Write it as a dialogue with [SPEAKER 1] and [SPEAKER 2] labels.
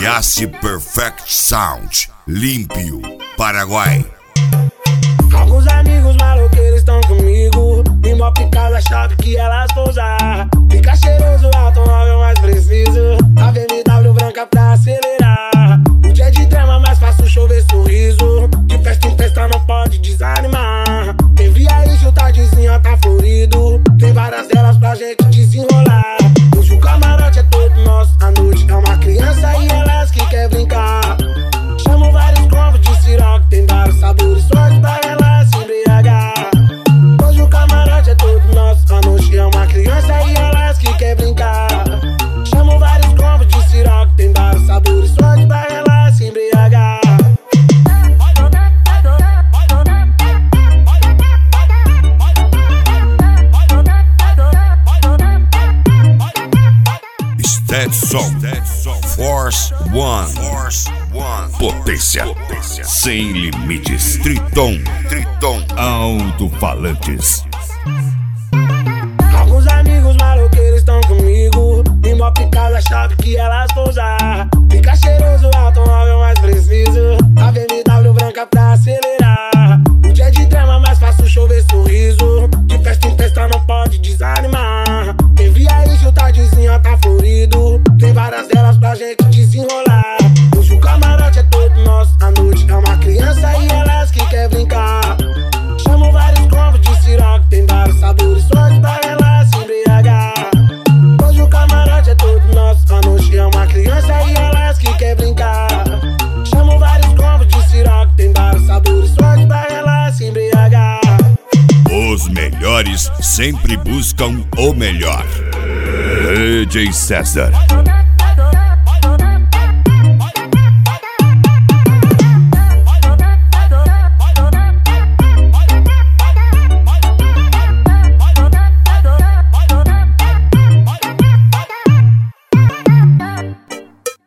[SPEAKER 1] MS Perfect Sound, Límpio, Paraguai.
[SPEAKER 2] Alguns amigos maloqueiros estão comigo, e mó picada chave que elas vão usar. Fica cheiroso, automóvel mais preciso, a BMW branca pra acelerar. O dia de drama mais faço chover sorriso, de festa em festa não pode desanimar. Quem via aí, o tardezinha tá florido, tem várias delas pra gente desenrolar. Hoje o camarote é todo nosso, a noite é uma criança e elas que quer brincar. Chamo vários combos de siroque, tem vários sabores, sorte pra elas se embriagar. Hoje o camarote é todo nosso, a noite é uma criança e elas que quer brincar. Chamo vários combos de siroque, tem vários sabores, sorte pra elas se embriagar.
[SPEAKER 1] Stetson, Force One, potência sem limites. Triton, alto-falantes.
[SPEAKER 2] Alguns amigos maloqueiros estão comigo, e mó picada chave que elas vão usar. Fica cheiroso, automóvel mais preciso, a BMW branca pra acelerar. O dia de drama mais faço chover sorriso, de festa em festa não pode desanimar. Quem via aí, o tardezinha tá florido, tem várias delas pra gente desenrolar. Hoje o camarote é todo nosso, a noite é uma criança e elas que quer brincar. Chamo vários combos de siroque, tem vários sabores, sorte pra elas se embriagar. Hoje o camarote é todo nosso, a noite é uma criança e elas que quer brincar. Chamo vários combos de siroque, tem vários sabores, sorte pra elas se embriagar.
[SPEAKER 1] Os melhores sempre buscam o melhor. DJ César.